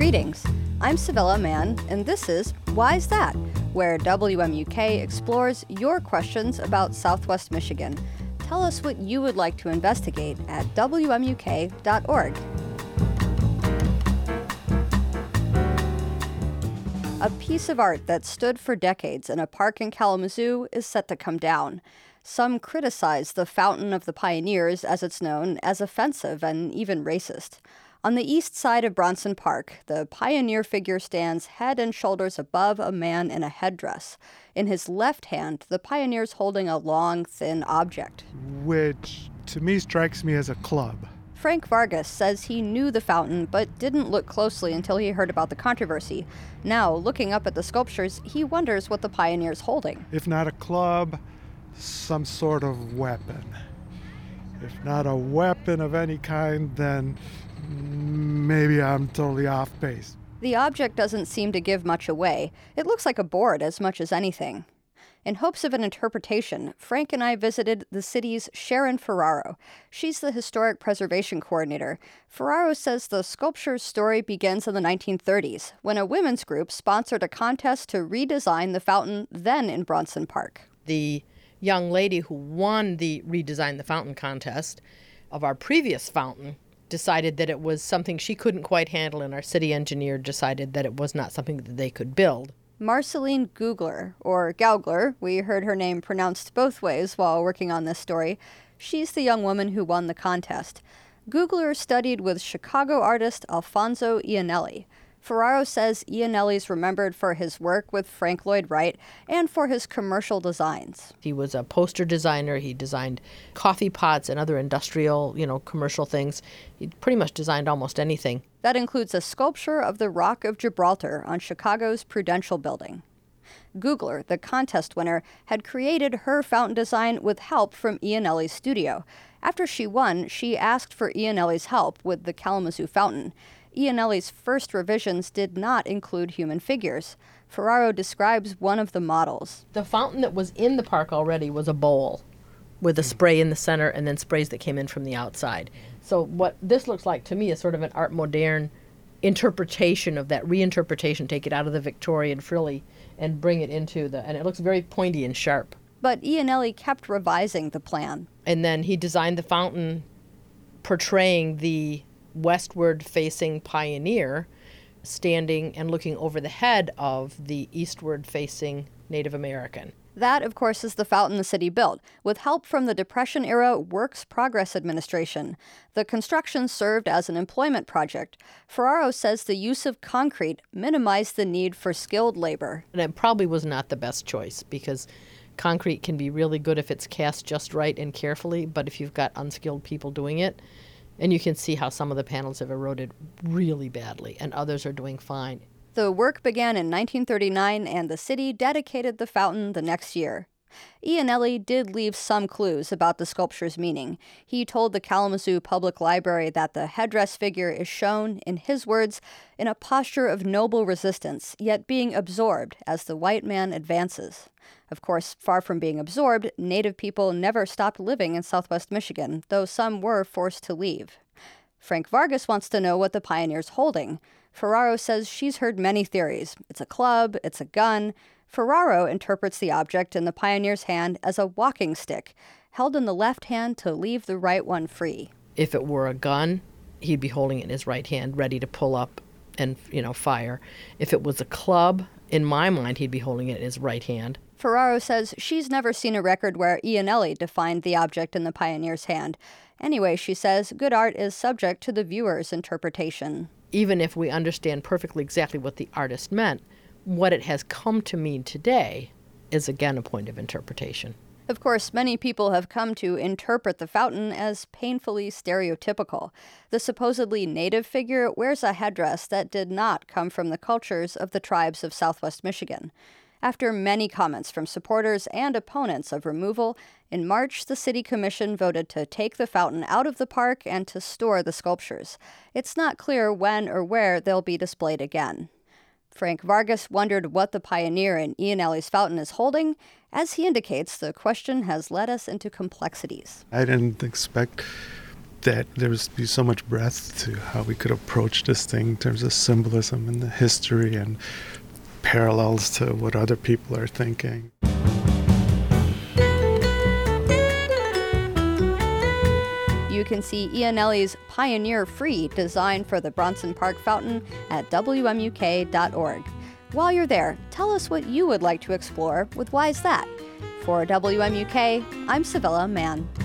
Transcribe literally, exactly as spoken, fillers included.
Greetings, I'm Sevilla Mann, and this is Why's That?, where W M U K explores your questions about Southwest Michigan. Tell us what you would like to investigate at W M U K dot org. A piece of art that stood for decades in a park in Kalamazoo is set to come down. Some criticize the Fountain of the Pioneers, as it's known, as offensive and even racist. On the east side of Bronson Park, the pioneer figure stands head and shoulders above a man in a headdress. In his left hand, the pioneer's holding a long, thin object, which to me strikes me as a club. Frank Vargas says he knew the fountain but didn't look closely until he heard about the controversy. Now, looking up at the sculptures, he wonders what the pioneer's holding. If not a club, some sort of weapon. If not a weapon of any kind, then maybe I'm totally off base. The object doesn't seem to give much away. It looks like a board as much as anything. In hopes of an interpretation, Frank and I visited the city's Sharon Ferraro. She's the historic preservation coordinator. Ferraro says the sculpture's story begins in the nineteen thirties, when a women's group sponsored a contest to redesign the fountain then in Bronson Park. The young lady who won the Redesign the Fountain contest of our previous fountain decided that it was something she couldn't quite handle, and our city engineer decided that it was not something that they could build. Marceline Googler, or Gaugler, we heard her name pronounced both ways while working on this story. She's the young woman who won the contest. Googler studied with Chicago artist Alfonso Iannelli. Ferraro says Iannelli's remembered for his work with Frank Lloyd Wright and for his commercial designs. He was a poster designer. He designed coffee pots and other industrial, you know, commercial things. He pretty much designed almost anything. That includes a sculpture of the Rock of Gibraltar on Chicago's Prudential Building. Googler, the contest winner, had created her fountain design with help from Iannelli's studio. After she won, she asked for Iannelli's help with the Kalamazoo fountain. Iannelli's first revisions did not include human figures. Ferraro describes one of the models. The fountain that was in the park already was a bowl with a spray in the center and then sprays that came in from the outside. So what this looks like to me is sort of an art moderne interpretation of that, reinterpretation, take it out of the Victorian frilly and bring it into the, and it looks very pointy and sharp. But Iannelli kept revising the plan. And then he designed the fountain portraying the westward-facing pioneer standing and looking over the head of the eastward-facing Native American. That, of course, is the fountain the city built, with help from the Depression-era Works Progress Administration. The construction served as an employment project. Ferraro says the use of concrete minimized the need for skilled labor. And it probably was not the best choice, because concrete can be really good if it's cast just right and carefully, but if you've got unskilled people doing it, and you can see how some of the panels have eroded really badly, and others are doing fine. The work began in nineteen thirty-nine, and the city dedicated the fountain the next year. Iannelli did leave some clues about the sculpture's meaning. He told the Kalamazoo Public Library that the headdress figure is shown, in his words, in a posture of noble resistance, yet being absorbed as the white man advances. Of course, far from being absorbed, Native people never stopped living in Southwest Michigan, though some were forced to leave. Frank Vargas wants to know what the pioneer's holding. Ferraro says she's heard many theories. It's a club, it's a gun. Ferraro interprets the object in the pioneer's hand as a walking stick, held in the left hand to leave the right one free. If it were a gun, he'd be holding it in his right hand, ready to pull up and, you know, fire. If it was a club, in my mind, he'd be holding it in his right hand. Ferraro says she's never seen a record where Iannelli defined the object in the pioneer's hand. Anyway, she says, good art is subject to the viewer's interpretation. Even if we understand perfectly exactly what the artist meant, what it has come to mean today is again a point of interpretation. Of course, many people have come to interpret the fountain as painfully stereotypical. The supposedly native figure wears a headdress that did not come from the cultures of the tribes of Southwest Michigan. After many comments from supporters and opponents of removal, in March, the City Commission voted to take the fountain out of the park and to store the sculptures. It's not clear when or where they'll be displayed again. Frank Vargas wondered what the pioneer in Iannelli's fountain is holding. As he indicates, the question has led us into complexities. I didn't expect that there was be so much breadth to how we could approach this thing in terms of symbolism and the history and parallels to what other people are thinking. You can see Iannelli's Pioneer Free design for the Bronson Park Fountain at W M U K dot org. While you're there, tell us what you would like to explore with Why's That? For W M U K, I'm Sevilla Mann.